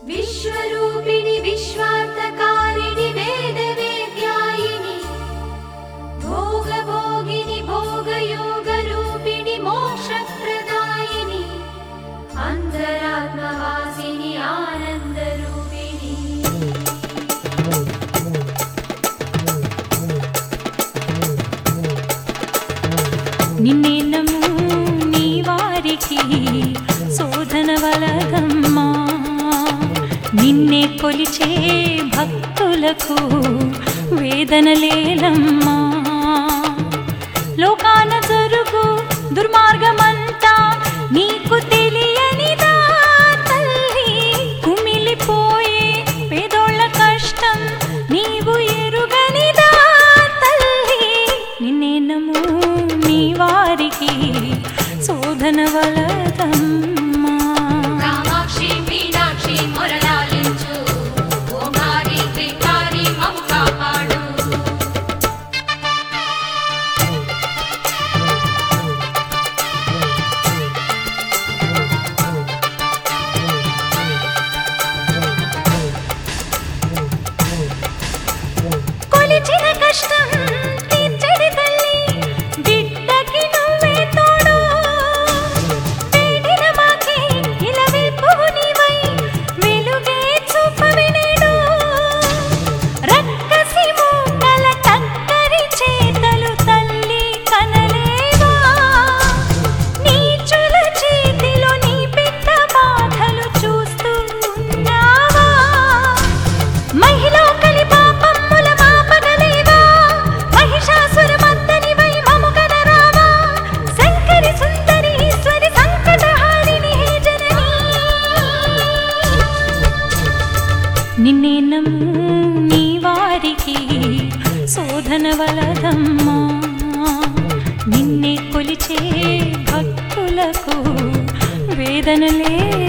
विश्वरूपिणि विश्वार्थकारिणि वेदवेद्यायिनि भोगभोगिनि भोगयोगरूपिणि मोक्षप्रदायिनि अन्तरात्मवासिनि आनन्दरूपिणि నిన్నే నమ్ము నీ వారికి శోధన వలదమ్మా నిన్నే కొలిచే భక్తులకు వేదనలేలమ్మా లోకాన జరుగు దుర్మార్గమంతా నీకు తెలియనిదా తల్లి కుమిలిపోయే పేదోళ్ళ కష్టం నీవు ఎరుగనిదా తల్లి నిన్నే నమ్ము నీ వారికి శోధన వలదమ్మా కామాక్షి మీనాక్షి మురళాలించు ఓంకారి త్రికారి మమ్ము కాపాడు కొలిచిన కష్టం తీర్చడి తల్లి బిడ్డకి నువ్వే తోడు వేడిన మాకి ఇలవేల్పువు నీవై వెలుగే చూపవి నేడు రక్కసి మూకల టక్కరి చేతలు తల్లి కనలేవా నీచుల చేతిలో నీ బిడ్డ బాధలు చూస్తూ ఉన్నావా మహిళా కలి పాపమ్ముల మాపగలేవా మహిషాసుర మర్దనివై మము కనరావా శంకరి సుందరి ఈశ్వరి సంకటహారిణి హే జననీ నిన్నే నమ్ము నీ వారికి శోధన వలదమ్మా నిన్నే కొలిచే భక్తులకు వేదనలే